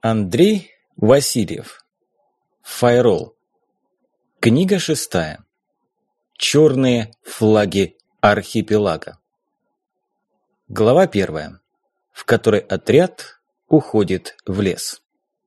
Андрей Васильев. Файрол. Книга 6. Черные флаги архипелага. Глава 1, в которой отряд уходит в лес.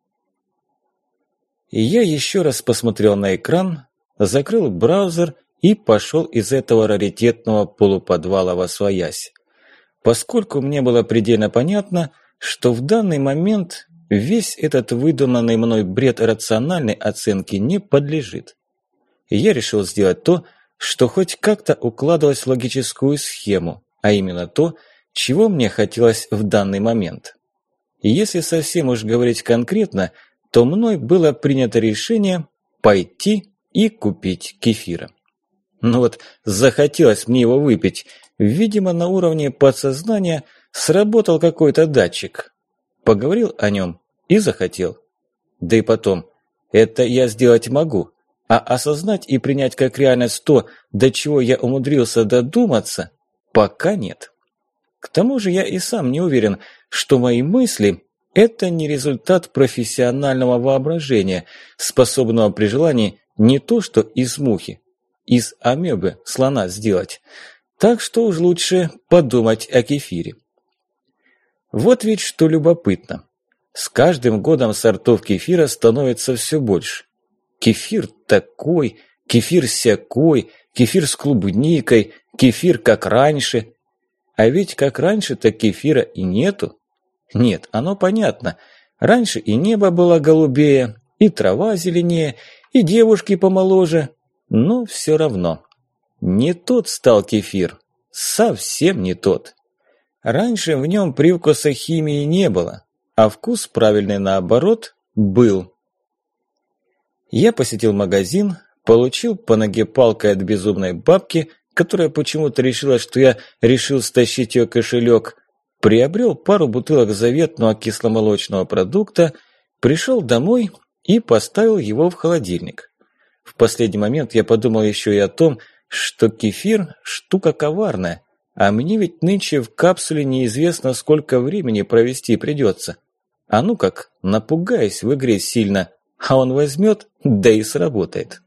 И я еще раз посмотрел на экран, закрыл браузер и пошел из этого раритетного полуподвала восвоясь, поскольку мне было предельно понятно, что в данный момент весь этот выдуманный мной бред рациональной оценки не подлежит. И я решил сделать то, что хоть как-то укладывалось в логическую схему, а именно то, чего мне хотелось в данный момент. И если совсем уж говорить конкретно, то мной было принято решение пойти и купить кефира. Ну вот, захотелось мне его выпить. Видимо, на уровне подсознания сработал какой-то датчик. Поговорил о нем и захотел. Да и потом, это я сделать могу, а осознать и принять как реальность то, до чего я умудрился додуматься, пока нет. К тому же я и сам не уверен, что мои мысли – это не результат профессионального воображения, способного при желании не то что из мухи, из амебы слона сделать. Так что уж лучше подумать о кефире. Вот ведь что любопытно. С каждым годом сортов кефира становится все больше. Кефир такой, кефир сякой, кефир с клубникой, кефир как раньше. А ведь как раньше-то кефира и нету. Нет, оно понятно. Раньше и небо было голубее, и трава зеленее, и девушки помоложе. Но все равно. Не тот стал кефир. Совсем не тот. Раньше в нем привкуса химии не было, а вкус правильный наоборот был. Я посетил магазин, получил по ноге палкой от безумной бабки, которая почему-то решила, что я решил стащить ее кошелек, приобрел пару бутылок заветного кисломолочного продукта, пришел домой и поставил его в холодильник. В последний момент я подумал еще и о том, что кефир – штука коварная, а мне ведь нынче в капсуле неизвестно, сколько времени провести придется. А ну как, напугаюсь в игре сильно, а он возьмет, да и сработает.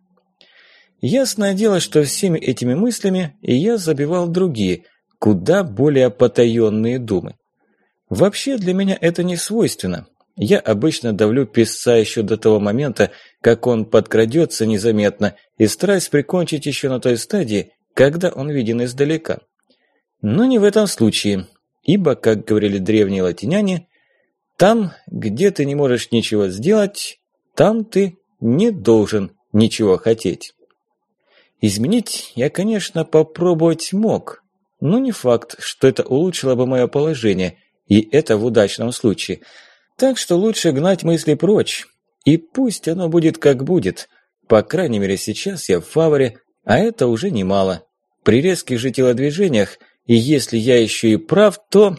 Ясное дело, что всеми этими мыслями я забивал другие, куда более потаенные думы. Вообще для меня это не свойственно. Я обычно давлю песца еще до того момента, как он подкрадется незаметно, и стараюсь прикончить еще на той стадии, когда он виден издалека. Но не в этом случае, ибо, как говорили древние латиняне, там, где ты не можешь ничего сделать, там ты не должен ничего хотеть. Изменить я, конечно, попробовать мог, но не факт, что это улучшило бы мое положение, и это в удачном случае. Так что лучше гнать мысли прочь, и пусть оно будет как будет. По крайней мере сейчас я в фаворе, а это уже немало. При резких же телодвижениях, и если я еще и прав, то...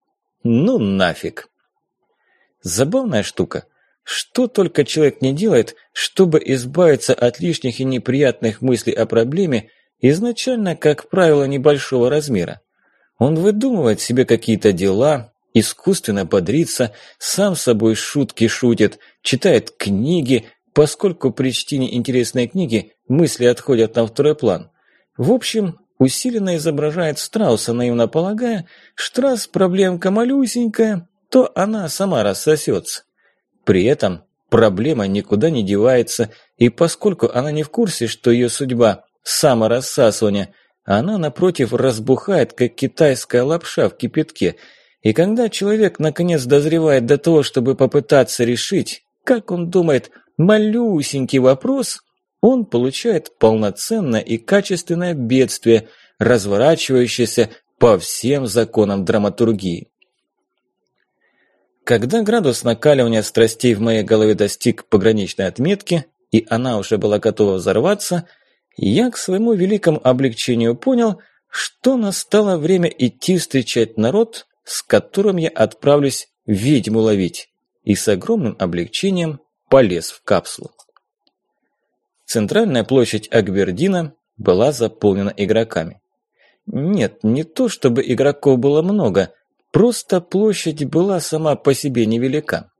ну нафиг. Забавная штука. Что только человек не делает, чтобы избавиться от лишних и неприятных мыслей о проблеме, изначально, как правило, небольшого размера. Он выдумывает себе какие-то дела, искусственно бодрится, сам с собой шутки шутит, читает книги, поскольку при чтении интересной книги мысли отходят на второй план. В общем, усиленно изображает страуса, наивно полагая, что раз проблемка малюсенькая, то она сама рассосется. При этом проблема никуда не девается, и поскольку она не в курсе, что ее судьба – саморассасывание, она, напротив, разбухает, как китайская лапша в кипятке. И когда человек наконец дозревает до того, чтобы попытаться решить, как он думает, малюсенький вопрос, он получает полноценное и качественное бедствие, разворачивающееся по всем законам драматургии. Когда градус накаливания страстей в моей голове достиг пограничной отметки, и она уже была готова взорваться, я к своему великому облегчению понял, что настало время идти встречать народ, с которым я отправлюсь ведьму ловить, и с огромным облегчением полез в капсулу. Центральная площадь Акбердина была заполнена игроками. Нет, не то чтобы игроков было много, просто площадь была сама по себе невелика.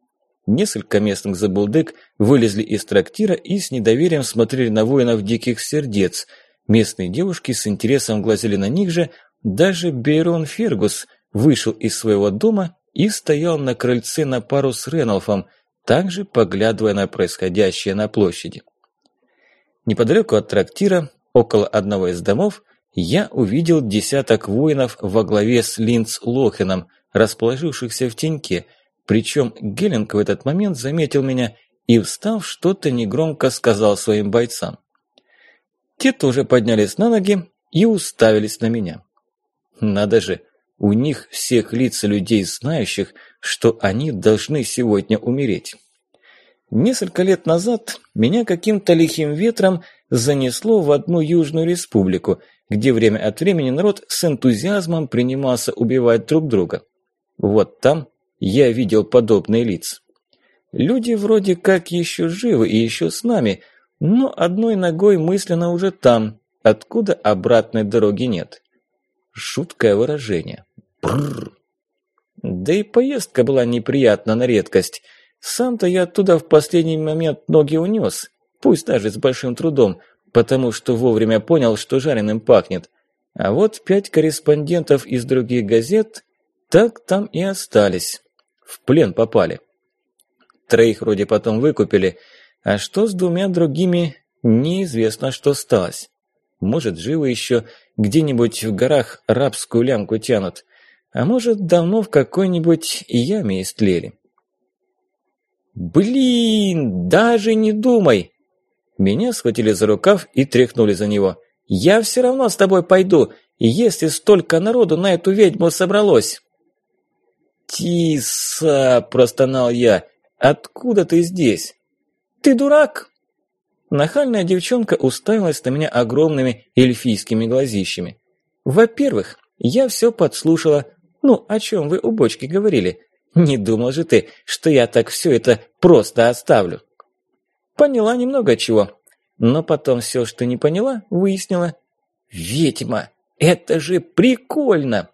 Несколько местных забулдык вылезли из трактира и с недоверием смотрели на воинов диких сердец. Местные девушки с интересом глазели на них же. Даже Бейрон Фергус вышел из своего дома и стоял на крыльце на пару с Реналфом, также поглядывая на происходящее на площади. Неподалеку от трактира, около одного из домов, я увидел десяток воинов во главе с Линдс Лохеном, расположившихся в теньке, причем Геллинг в этот момент заметил меня и, встав, что-то негромко сказал своим бойцам. Те тоже поднялись на ноги и уставились на меня. Надо же, у них всех лица людей, знающих, что они должны сегодня умереть. Несколько лет назад меня каким-то лихим ветром занесло в одну Южную Республику, где время от времени народ с энтузиазмом принимался убивать друг друга. Вот там я видел подобные лица. Люди вроде как еще живы и еще с нами, но одной ногой мысленно уже там, откуда обратной дороги нет. Жуткое выражение. Бррр. Да и поездка была неприятна на редкость. Сам-то я оттуда в последний момент ноги унес, пусть даже с большим трудом, потому что вовремя понял, что жареным пахнет. А вот 5 корреспондентов из других газет так там и остались. В плен попали. 3 вроде потом выкупили, а что с 2 другими, неизвестно, что сталось. Может, живы еще, где-нибудь в горах рабскую лямку тянут, а может, давно в какой-нибудь яме истлели. «Блин, даже не думай!» Меня схватили за рукав и тряхнули за него. «Я все равно с тобой пойду, если столько народу на эту ведьму собралось!» «Тиса!» – простонал я. «Откуда ты здесь?» «Ты дурак!» Нахальная девчонка уставилась на меня огромными эльфийскими глазищами. «Во-первых, я все подслушала. Ну, о чем вы у бочки говорили? Не думал же ты, что я так все это просто оставлю?» Поняла немного чего, но потом все, что не поняла, выяснила. «Ведьма! Это же прикольно!»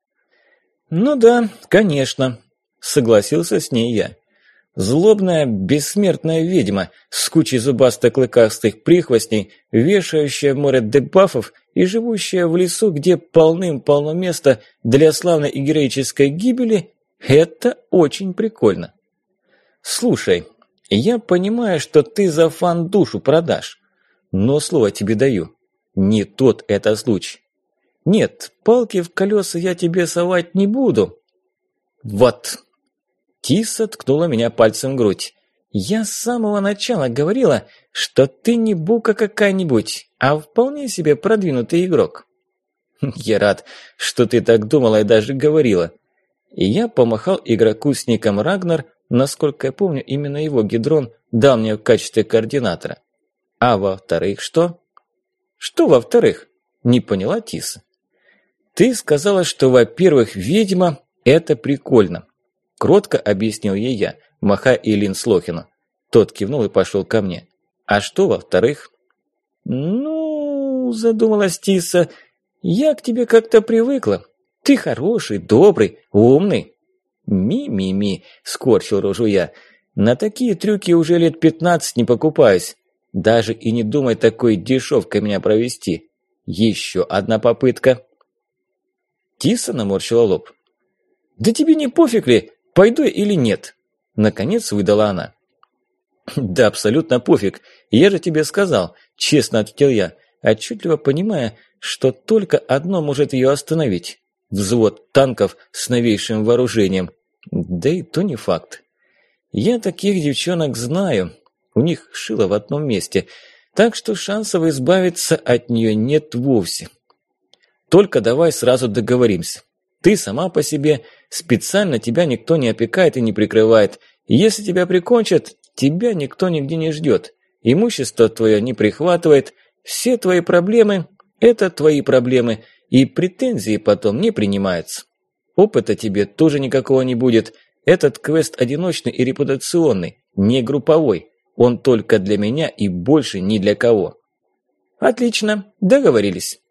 «Ну да, конечно», – согласился с ней я. Злобная, бессмертная ведьма с кучей зубасто-клыкастых прихвостней, вешающая море дебафов и живущая в лесу, где полным-полно места для славной и героической гибели – это очень прикольно. Слушай, я понимаю, что ты за фан душу продашь, но слово тебе даю, не тот это случай. Нет, палки в колеса я тебе совать не буду. Вот. Тиса ткнула меня пальцем в грудь. Я с самого начала говорила, что ты не бука какая-нибудь, а вполне себе продвинутый игрок. Я рад, что ты так думала и даже говорила. И я помахал игроку с ником Рагнар, насколько я помню, именно его Гидрон дал мне в качестве координатора. А во-вторых, что? Что во-вторых? Не поняла Тиса. Ты сказала, что, во-первых, ведьма – это прикольно. Кротко объяснил ей я, махая Линдс Лохену. Тот кивнул и пошел ко мне. А что во-вторых? Ну, задумалась Тиса, я к тебе как-то привыкла. Ты хороший, добрый, умный. Ми-ми-ми, скорчил рожу я. На такие трюки уже лет 15 не покупаюсь. Даже и не думай такой дешевкой меня провести. Еще одна попытка. Тиса наморщила лоб. «Да тебе не пофиг ли, пойду или нет?» Наконец выдала она. «Да абсолютно пофиг, я же тебе сказал», честно ответил я, отчетливо понимая, что только одно может ее остановить. Взвод танков с новейшим вооружением. Да и то не факт. Я таких девчонок знаю, у них шило в одном месте, так что шансов избавиться от нее нет вовсе. Только давай сразу договоримся. Ты сама по себе, специально тебя никто не опекает и не прикрывает. Если тебя прикончат, тебя никто нигде не ждет. Имущество твое не прихватывает. Все твои проблемы – это твои проблемы, и претензии потом не принимаются. Опыта тебе тоже никакого не будет. Этот квест одиночный и репутационный, не групповой. Он только для меня и больше ни для кого. Отлично, договорились.